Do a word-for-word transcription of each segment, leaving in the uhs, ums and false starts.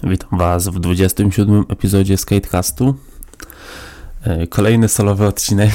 Witam Was w dwudziestym siódmym epizodzie Skatecastu. Kolejny solowy odcinek.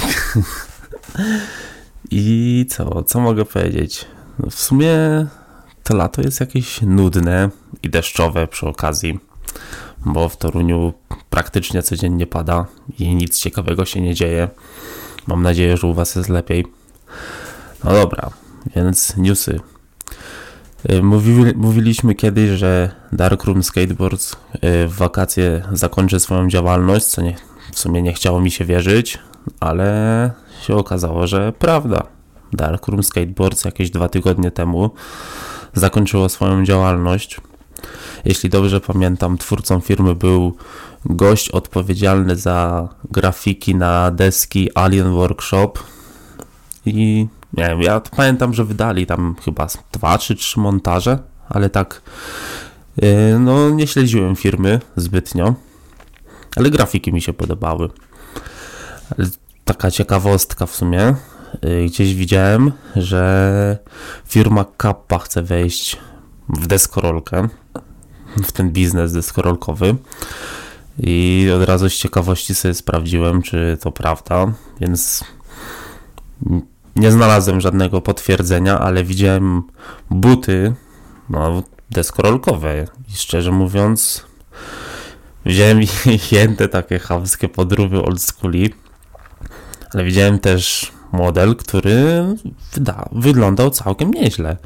I co? Co mogę powiedzieć? No w sumie to lato jest jakieś nudne i deszczowe przy okazji, bo w Toruniu praktycznie codziennie pada i nic ciekawego się nie dzieje. Mam nadzieję, że u Was jest lepiej. No dobra, więc newsy. Mówili, mówiliśmy kiedyś, że Darkroom Skateboards w wakacje zakończy swoją działalność, co nie, w sumie nie chciało mi się wierzyć, ale się okazało, że prawda. Darkroom Skateboards jakieś dwa tygodnie temu zakończyło swoją działalność. Jeśli dobrze pamiętam, twórcą firmy był gość odpowiedzialny za grafiki na deski Alien Workshop i nie wiem, ja pamiętam, że wydali tam chyba dwa czy trzy montaże, ale tak yy, no nie śledziłem firmy zbytnio, ale grafiki mi się podobały. Taka ciekawostka w sumie, yy, gdzieś widziałem, że firma Kappa chce wejść w deskorolkę, w ten biznes deskorolkowy i od razu z ciekawości sobie sprawdziłem, czy to prawda, więc nie znalazłem żadnego potwierdzenia, ale widziałem buty no, deskorolkowe i szczerze mówiąc widziałem jedne takie chamskie podróby old schooli, ale widziałem też model, który wyda, wyglądał całkiem nieźle.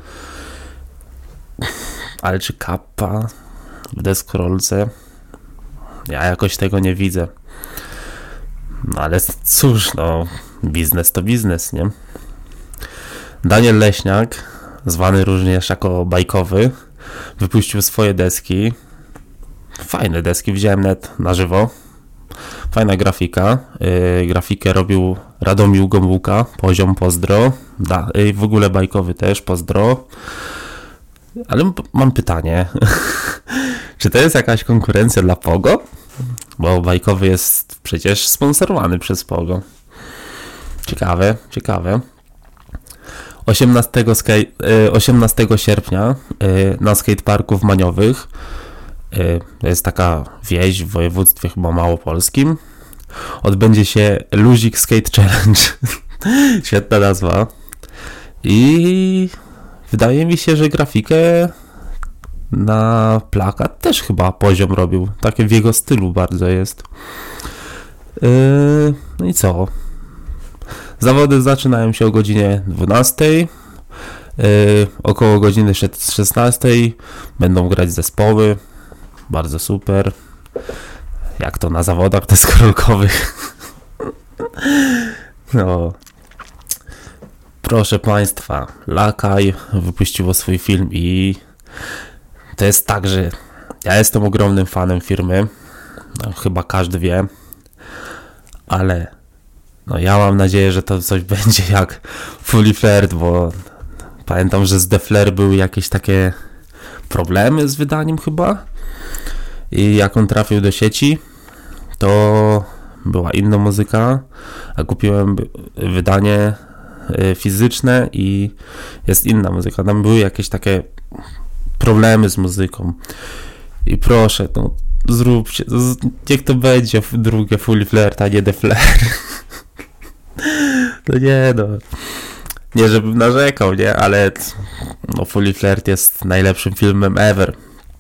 Ale czy Kappa w deskorolce? Ja jakoś tego nie widzę. No ale cóż, no biznes to biznes, nie? Daniel Leśniak, zwany również jako bajkowy, wypuścił swoje deski. Fajne deski, widziałem net na żywo. Fajna grafika. Yy, grafikę robił Radomił Gomułka, poziom pozdro. Da, yy, w ogóle bajkowy też, pozdro. Ale m- mam pytanie. Czy to jest jakaś konkurencja dla Pogo? Bo bajkowy jest przecież sponsorowany przez Pogo. Ciekawe, ciekawe. osiemnastego sierpnia na skateparku w Maniowych, to jest taka wieś w województwie chyba małopolskim, odbędzie się Luzik Skate Challenge. Świetna nazwa. I wydaje mi się, że grafikę na plakat też chyba poziom robił. Takie w jego stylu bardzo jest. Yy, no i co? Zawody zaczynają się o godzinie dwunastej. Yy, około godziny szesnastej będą grać zespoły. Bardzo super. Jak to na zawodach deskorolkowych. No. Proszę Państwa, Lakaj wypuściło swój film i to jest tak, że ja jestem ogromnym fanem firmy. No, chyba każdy wie. Ale no ja mam nadzieję, że to coś będzie jak Fully Flared, bo pamiętam, że z The Flare były jakieś takie problemy z wydaniem chyba. I jak on trafił do sieci, to była inna muzyka, a kupiłem wydanie fizyczne i jest inna muzyka. Tam były jakieś takie problemy z muzyką. I proszę, no zróbcie, niech to będzie drugie Fully Flared, a nie The Flare. No nie no, nie żebym narzekał, nie, ale no Fully Flared jest najlepszym filmem ever.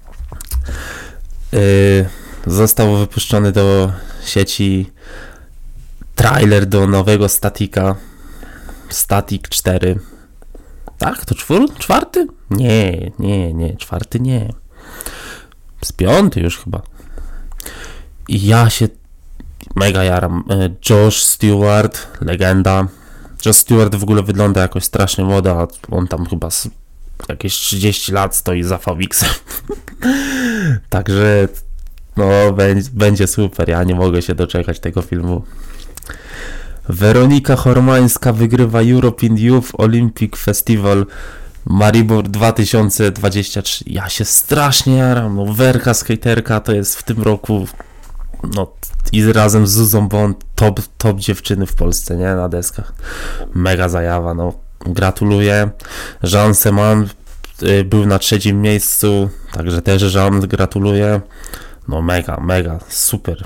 Yy, został wypuszczony do sieci trailer do nowego Statika, Static cztery. Tak, to czwór, czwarty? Nie, nie, nie, czwarty nie. Z piąty już chyba. I ja się mega jaram. Josh Stewart, legenda. Josh Stewart w ogóle wygląda jakoś strasznie młodo, a on tam chyba z jakieś trzydzieści lat stoi za V X-em. Także no będzie, będzie super. Ja nie mogę się doczekać tego filmu. Weronika Hormańska wygrywa European Youth Olympic Festival Maribor dwa tysiące dwudziesty trzeci. Ja się strasznie jaram. No, Werka skaterka to jest w tym roku no i razem z Zuzą Bond top, top dziewczyny w Polsce, nie? Na deskach. Mega zajawa, no. Gratuluję. Jean Seman był na trzecim miejscu, także też Jean, gratuluję. No mega, mega, super.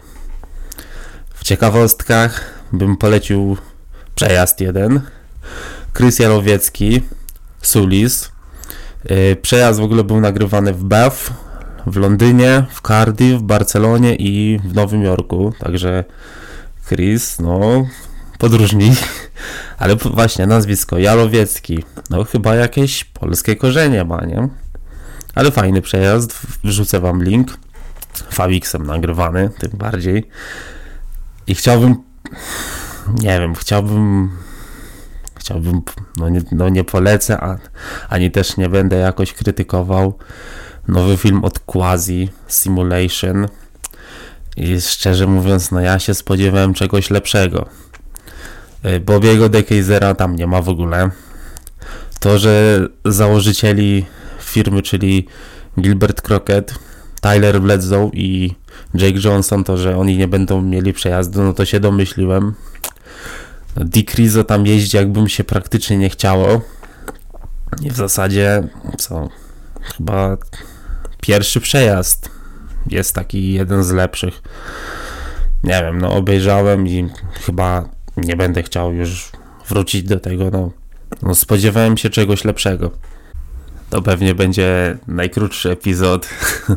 W ciekawostkach bym polecił przejazd jeden. Chris Jalowiecki, Sulis. Przejazd w ogóle był nagrywany w Bath, w Londynie, w Cardiff, w Barcelonie i w Nowym Jorku, także Chris, no podróżnik, ale właśnie nazwisko Jalowiecki, no chyba jakieś polskie korzenie ma, nie? Ale fajny przejazd, wrzucę wam link, Fabixem nagrywany, tym bardziej. I chciałbym, nie wiem, chciałbym, chciałbym, no nie, no nie polecę, a, ani też nie będę jakoś krytykował nowy film od Quasi, Simulation. I szczerze mówiąc, no ja się spodziewałem czegoś lepszego. Bobiego de Keizera tam nie ma w ogóle. To, że założycieli firmy, czyli Gilbert Crockett, Tyler Bledsoe i Jake Johnson, to, że oni nie będą mieli przejazdu, no to się domyśliłem. Dick Rizzo tam jeździ, jakbym się praktycznie nie chciało. I w zasadzie, co, chyba pierwszy przejazd jest taki jeden z lepszych. Nie wiem, no obejrzałem i chyba nie będę chciał już wrócić do tego, no, no spodziewałem się czegoś lepszego. To pewnie będzie najkrótszy epizod.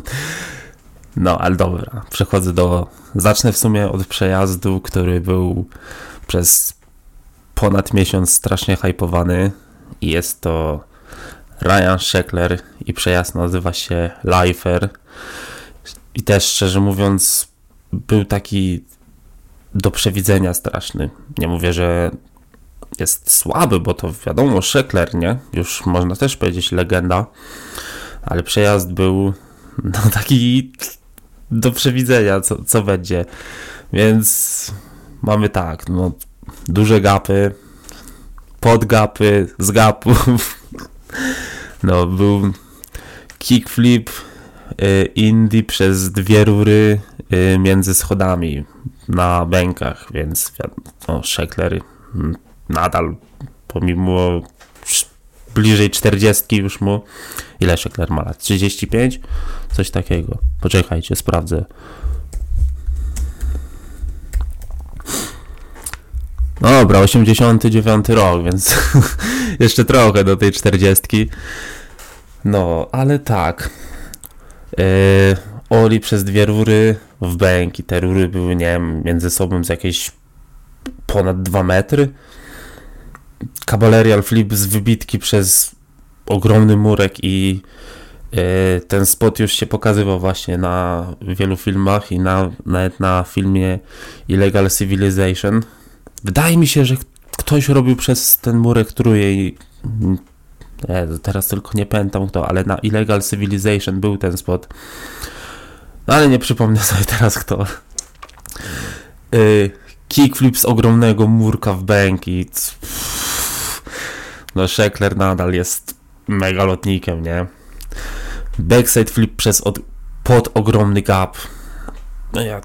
No, ale dobra, przechodzę do... Zacznę w sumie od przejazdu, który był przez ponad miesiąc strasznie hypowany i jest to Ryan Sheckler i przejazd nazywa się Lifer. I też szczerze mówiąc był taki do przewidzenia straszny. Nie mówię, że jest słaby, bo to wiadomo, Sheckler, nie? Już można też powiedzieć legenda, ale przejazd był no taki do przewidzenia, co, co będzie. Więc mamy tak, no duże gapy, podgapy, z gapów. No był kickflip y, indie przez dwie rury y, między schodami na bękach, więc no, Sheckler nadal pomimo bliżej czterdziestki już mu, ile Sheckler ma lat? trzydzieści pięć? Coś takiego. Poczekajcie, sprawdzę. No dobra, osiemdziesiąty dziewiąty rok, więc jeszcze trochę do tej czterdziestki. No, ale tak. Yy, Oli przez dwie rury w bęk i te rury były, nie wiem, między sobą z jakieś ponad dwa metry. Cabalerial flip z wybitki przez ogromny murek i yy, ten spot już się pokazywał właśnie na wielu filmach i na, nawet na filmie Illegal Civilization. Wydaje mi się, że ktoś robił przez ten murek trójkę i nie, teraz tylko nie pamiętam kto, ale na Illegal Civilization był ten spot. No ale nie przypomnę sobie teraz kto. Yy, kickflip z ogromnego murka w bęk i no Sheckler nadal jest mega lotnikiem, nie? Backside flip przez od, pod ogromny gap. No ja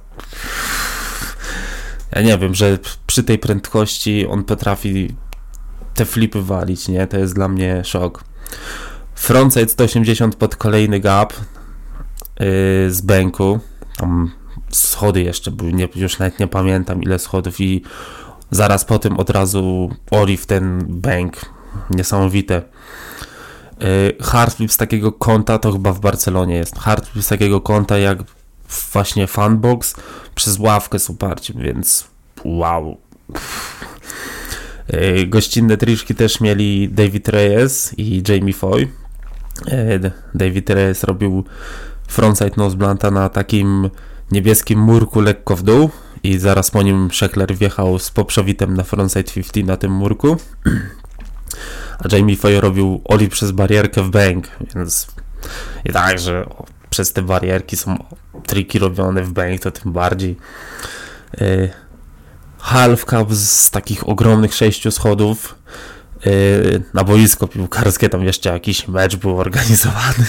ja nie wiem, że przy tej prędkości on potrafi te flipy walić, nie? To jest dla mnie szok. Frontside sto osiemdziesiąt pod kolejny gap yy, z bęku. Tam schody jeszcze były, nie, już nawet nie pamiętam ile schodów i zaraz potem od razu Oli w ten bęk. Niesamowite. Yy, hardflip z takiego kąta, to chyba w Barcelonie jest. Hardflip z takiego kąta jak właśnie fanbox przez ławkę z oparciem, więc wow. Yy, gościnne triczki też mieli David Reyes i Jamie Foy. Yy, David Reyes robił frontside nose blunta na takim niebieskim murku lekko w dół i zaraz po nim Sheckler wjechał z poprzowitem na frontside pięćdziesiąt na tym murku. A Jamie Foy robił Oli przez barierkę w bęk, więc i tak, że przez te barierki są triki robione w bęk, to tym bardziej. Yy, half cup z takich ogromnych sześciu schodów yy, na boisko piłkarskie, tam jeszcze jakiś mecz był organizowany.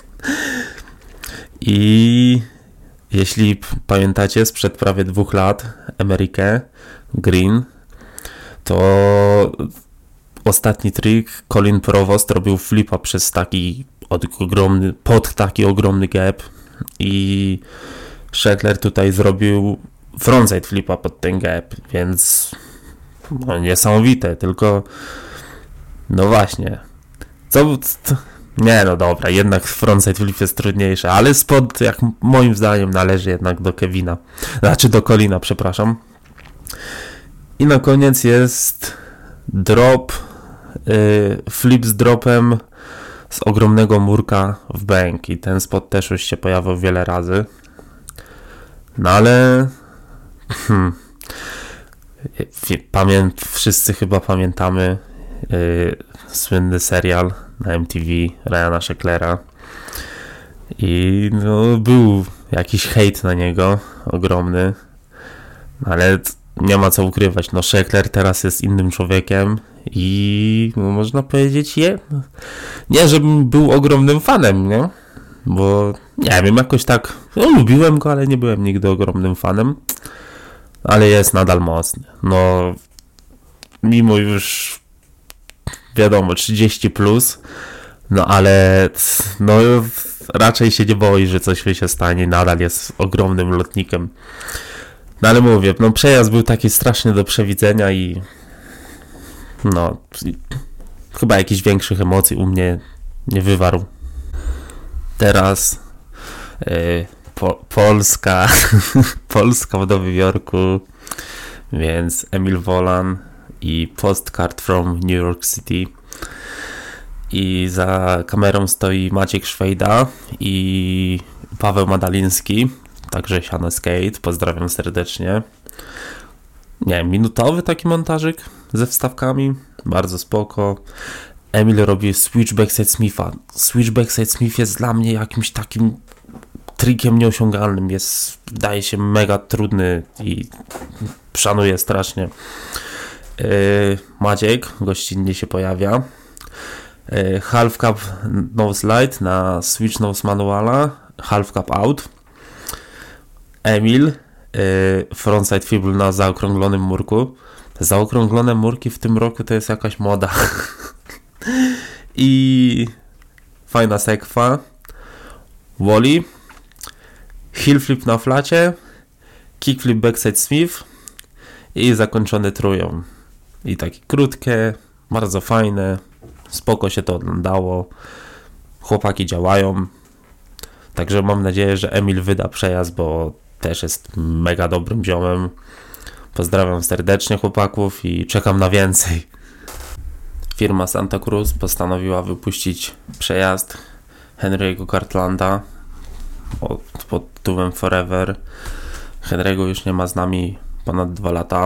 I jeśli pamiętacie sprzed prawie dwóch lat Amerykę Green, to ostatni trik, Colin Provost robił flipa przez taki od, ogromny, pod taki ogromny gap i Sheckler tutaj zrobił frontside flipa pod ten gap, więc no, niesamowite, tylko no właśnie, co, co nie no dobra, jednak frontside flip jest trudniejsze, ale spod jak moim zdaniem należy jednak do Kevina, znaczy do Colina, przepraszam. I na koniec jest drop, yy, flip z dropem z ogromnego murka w bank i ten spot też już się pojawił wiele razy. No ale hmm, pamię- wszyscy chyba pamiętamy yy, słynny serial na M T V Ryana Shecklera i no, był jakiś hejt na niego ogromny, ale nie ma co ukrywać, no Sheckler teraz jest innym człowiekiem i no, można powiedzieć je, nie żebym był ogromnym fanem, nie? Bo nie wiem, jakoś tak no, lubiłem go, ale nie byłem nigdy ogromnym fanem, ale jest nadal mocny, no mimo już wiadomo trzydzieści plus, no ale no raczej się nie boi, że coś się stanie, nadal jest ogromnym lotnikiem. No ale mówię, no przejazd był taki straszny do przewidzenia i no chyba jakichś większych emocji u mnie nie wywarł. Teraz yy, po, Polska, Polska w Nowym Jorku, więc Emil Wolan i Postcard from New York City i za kamerą stoi Maciek Szwejda i Paweł Madaliński, także Siano Skate, pozdrawiam serdecznie. Nie wiem, minutowy taki montażyk ze wstawkami, bardzo spoko. Emil robi switch backside Smitha. Switch backside Smith jest dla mnie jakimś takim trikiem nieosiągalnym, jest, wydaje się mega trudny i szanuję strasznie. Yy, Maciek gościnnie się pojawia. Yy, half cap nose slide na switch nose manuala, half cap out. Emil, yy, frontside fibble na zaokrąglonym murku. Te zaokrąglone murki w tym roku to jest jakaś moda. I fajna sekwa. Wally, heel flip na flacie, kickflip backside Smith i zakończony trójką. I takie krótkie, bardzo fajne, spoko się to oglądało. Chłopaki działają. Także mam nadzieję, że Emil wyda przejazd, bo też jest mega dobrym ziomem. Pozdrawiam serdecznie chłopaków i czekam na więcej. Firma Santa Cruz postanowiła wypuścić przejazd Henry'ego Cartlanda pod tytułem Forever. Henry'ego już nie ma z nami ponad dwa lata.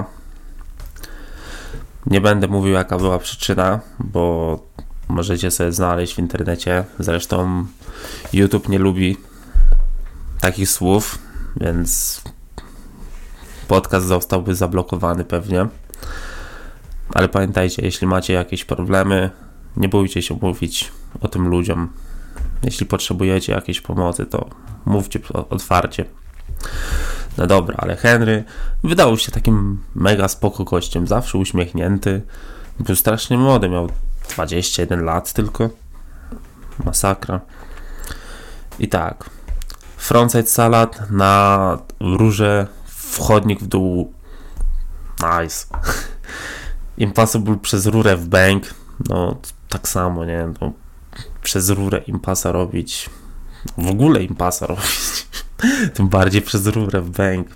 Nie będę mówił, jaka była przyczyna, bo możecie sobie znaleźć w internecie. Zresztą YouTube nie lubi takich słów, więc podcast zostałby zablokowany pewnie. Ale pamiętajcie, jeśli macie jakieś problemy, nie bójcie się mówić o tym ludziom. Jeśli potrzebujecie jakiejś pomocy, to mówcie otwarcie. No dobra, ale Henry wydał się takim mega spoko gościem, zawsze uśmiechnięty. Był strasznie młody, miał dwadzieścia jeden lat tylko. Masakra. I tak, frontside salad na rurze, wchodnik w dół. Nice. Impossible przez rurę w bank. No tak samo, nie? No, przez rurę impasa robić. W ogóle impasa robić. Tym bardziej przez rurę w bank.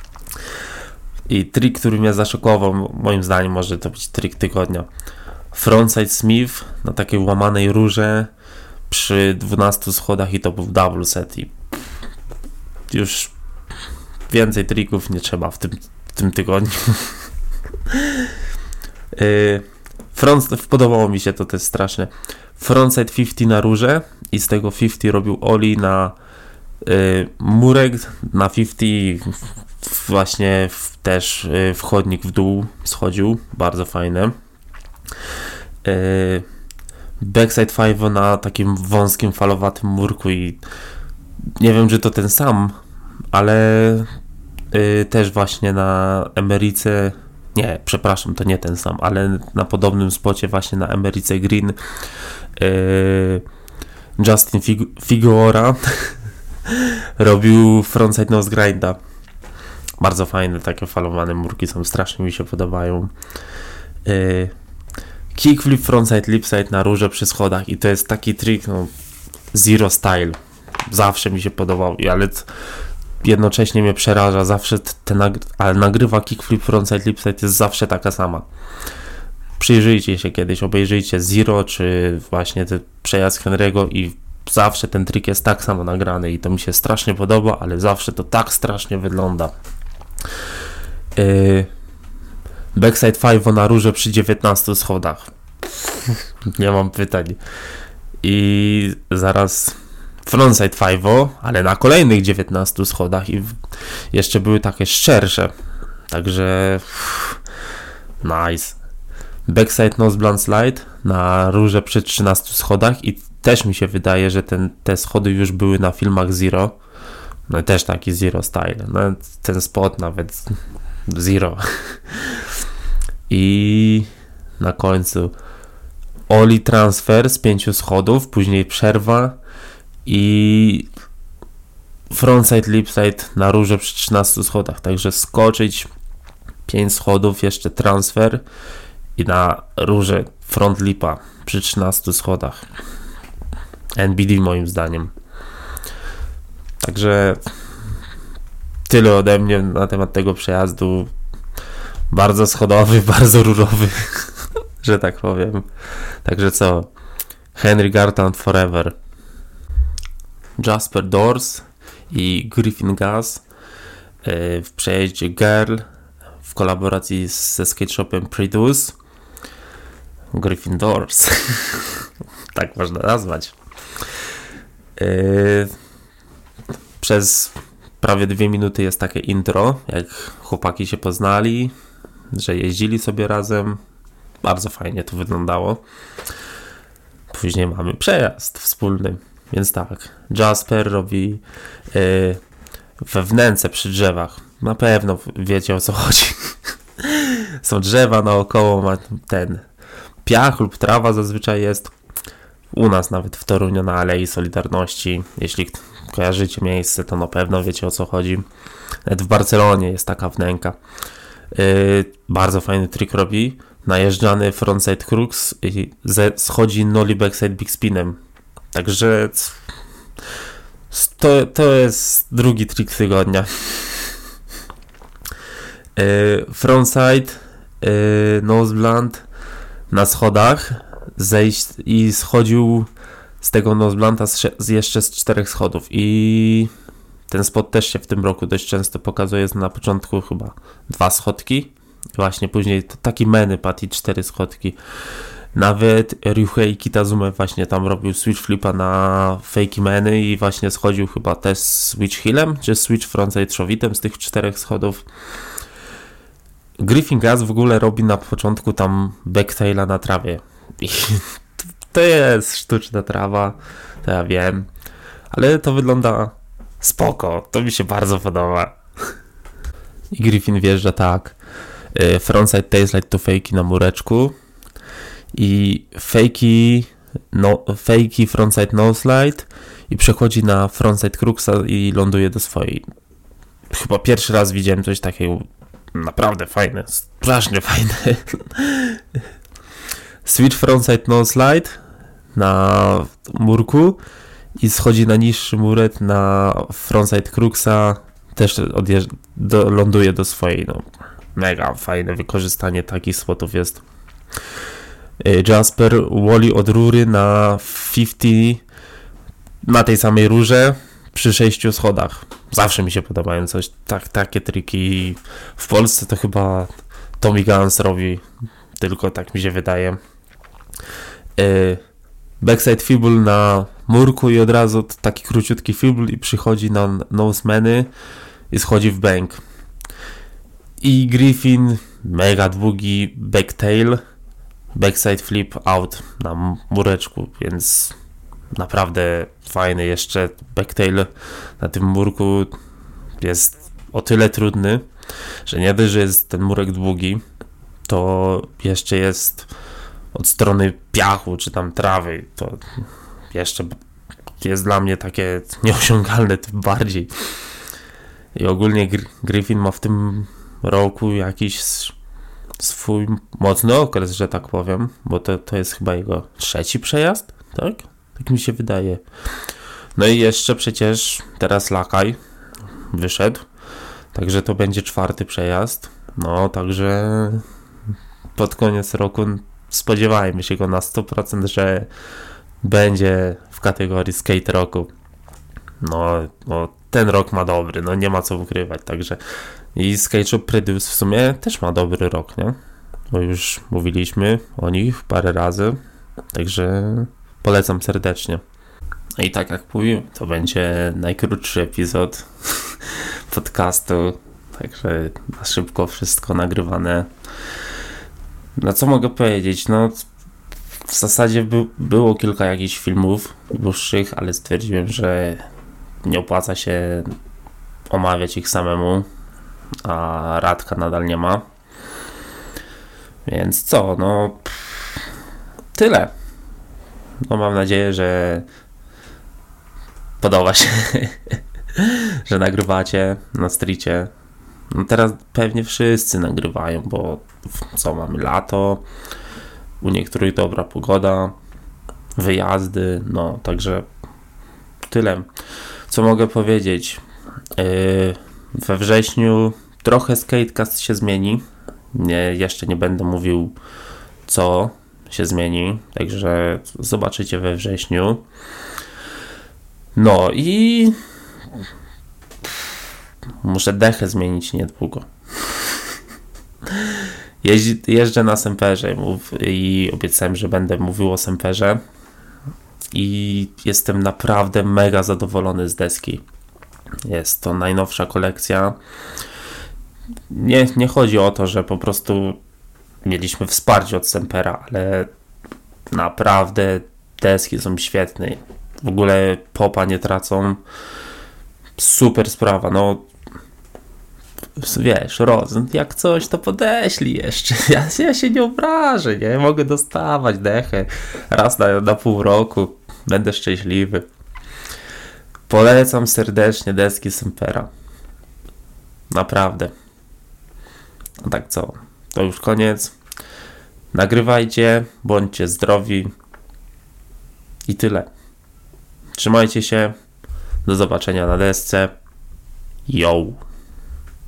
I trik, który mnie zaszokował, moim zdaniem może to być trik tygodnia. Frontside Smith na takiej łamanej rurze przy dwunastu schodach i to był double set i już więcej trików nie trzeba w tym, w tym tygodniu. yy, front, podobało mi się to też strasznie. Frontside pięćdziesiąt na rurze i z tego pięćdziesiąt robił ollie na yy, murek, na pięćdziesiąt właśnie w, też yy, wchodnik w dół schodził, bardzo fajne. Yy, backside five na takim wąskim falowatym murku i nie wiem, czy to ten sam, ale yy, też właśnie na Emeryce, Nie, przepraszam, to nie ten sam, ale na podobnym spocie właśnie na Americe Green yy, Justin Fig- Figueroa robił frontside nose grinda. Bardzo fajne, takie falowane murki są, strasznie mi się podobają. Yy, kickflip frontside lipside na rurze przy schodach i to jest taki trik, no, zero style. Zawsze mi się podobał, ale t- jednocześnie mnie przeraża, zawsze te nag- ale nagrywa kickflip frontside lipside jest zawsze taka sama. Przyjrzyjcie się kiedyś, obejrzyjcie Zero czy właśnie ten przejazd Henry'ego i zawsze ten trik jest tak samo nagrany i to mi się strasznie podoba, ale zawsze to tak strasznie wygląda. Yy, backside five na rurze przy dziewiętnastu schodach. Nie mam pytań. I zaraz frontside five, ale na kolejnych dziewiętnastu schodach i jeszcze były takie szczersze. Także nice. Backside nose blunt slide na rurze przy trzynastu schodach i też mi się wydaje, że ten, te schody już były na filmach Zero. No też taki Zero style. No, ten spot nawet Zero. I na końcu ollie transfer z pięciu schodów, później przerwa i frontside lipside na rurze przy trzynastu schodach. Także skoczyć pięć schodów, jeszcze transfer i na rurze front lipa przy trzynastu schodach. N B D moim zdaniem. Także tyle ode mnie na temat tego przejazdu. Bardzo schodowy, bardzo rurowy, że tak powiem. Także co? Henry Gartant Forever. Jasper Doors i Griffin Gas w przejeździe Girl w kolaboracji ze skate shopem Produce. Griffin Doors. Tak można nazwać. Yy, przez prawie dwie minuty jest takie intro, jak chłopaki się poznali, że jeździli sobie razem. Bardzo fajnie to wyglądało. Później mamy przejazd wspólny. Więc tak, Jasper robi yy, we wnęce przy drzewach. Na pewno wiecie, o co chodzi. Są drzewa naokoło, ma ten piach lub trawa zazwyczaj jest. U nas nawet w Toruniu na Alei Solidarności. Jeśli kojarzycie miejsce, to na pewno wiecie, o co chodzi. Nawet w Barcelonie jest taka wnęka. Yy, bardzo fajny trik robi. Najeżdżany frontside crux i ze, schodzi nollie backside big spinem. Także to, to jest drugi trik tygodnia. Yy, frontside yy, nose blunt na schodach zejść i schodził z tego nose blunta z, z jeszcze z czterech schodów i ten spot też się w tym roku dość często pokazuje. Jest na początku chyba dwa schodki, właśnie później to taki meny pad i cztery schodki. Nawet Ryuhei Kitazume właśnie tam robił switch flipa na fake meny i właśnie schodził chyba też switch heelem, czy switch frontside showitem z tych czterech schodów. Griffin Gas w ogóle robi na początku tam backtaila na trawie. I to jest sztuczna trawa, to ja wiem, ale to wygląda spoko, to mi się bardzo podoba. I Griffin wjeżdża tak, frontside tailslide to fakey na mureczku i fakey, no, fakey frontside noslide i przechodzi na frontside cruxa i ląduje do swojej. Chyba pierwszy raz widziałem coś takiego naprawdę fajne, strasznie fajne. Switch frontside noslide na murku i schodzi na niższy muret na frontside cruxa, też odjeżdż- do, ląduje do swojej. No, mega fajne wykorzystanie takich spotów jest. Jasper Wally od rury na pięćdziesiąt na tej samej rurze przy sześciu schodach. Zawsze mi się podobają coś, tak, takie triki. W Polsce to chyba Tommy Guns robi, tylko tak mi się wydaje. Backside fibble na murku i od razu taki króciutki fibble i przychodzi na nose meny i schodzi w bank. I Griffin mega długi backtail, backside flip out na mureczku, więc naprawdę fajny. Jeszcze backtail na tym murku jest o tyle trudny, że nie dość, że jest ten murek długi, to jeszcze jest od strony piachu czy tam trawy, to jeszcze jest dla mnie takie nieosiągalne tym bardziej. I ogólnie Griffin ma w tym roku jakiś swój mocny okres, że tak powiem, bo to, to jest chyba jego trzeci przejazd, tak? Tak mi się wydaje. No i jeszcze przecież teraz Lakaj wyszedł, także to będzie czwarty przejazd. No, także pod koniec roku spodziewajmy się go na sto procent, że będzie w kategorii skate roku. No, no ten rok ma dobry, no nie ma co ukrywać, także i Skate Shop Produce w sumie też ma dobry rok, nie? Bo już mówiliśmy o nich parę razy, także polecam serdecznie. No i tak jak mówiłem, to będzie najkrótszy epizod podcastu, także na szybko wszystko nagrywane. No co mogę powiedzieć, no w zasadzie by, było kilka jakichś filmów dłuższych, ale stwierdziłem, że nie opłaca się omawiać ich samemu, a Radka nadal nie ma. Więc co, no tyle. No mam nadzieję, że podoba się, że nagrywacie na streetie. No teraz pewnie wszyscy nagrywają, bo co, mamy lato, u niektórych dobra pogoda, wyjazdy, no także tyle. Co mogę powiedzieć? Yy, we wrześniu trochę Skatecast się zmieni. Nie, jeszcze nie będę mówił, co się zmieni, także zobaczycie we wrześniu. No i muszę dechę zmienić niedługo. Jeździ, jeżdżę na Semperze i obiecałem, że będę mówił o Semperze i jestem naprawdę mega zadowolony z deski. Jest to najnowsza kolekcja. Nie, nie chodzi o to, że po prostu mieliśmy wsparcie od Sempera, ale naprawdę deski są świetne. W ogóle popa nie tracą. Super sprawa. No wiesz, Rozent, jak coś, to podeślij jeszcze. Ja, ja się nie obrażę, nie? Mogę dostawać dechę raz na, na pół roku. Będę szczęśliwy. Polecam serdecznie deski Sempera. Naprawdę. A tak co? To już koniec. Nagrywajcie, bądźcie zdrowi. I tyle. Trzymajcie się. Do zobaczenia na desce. Yo!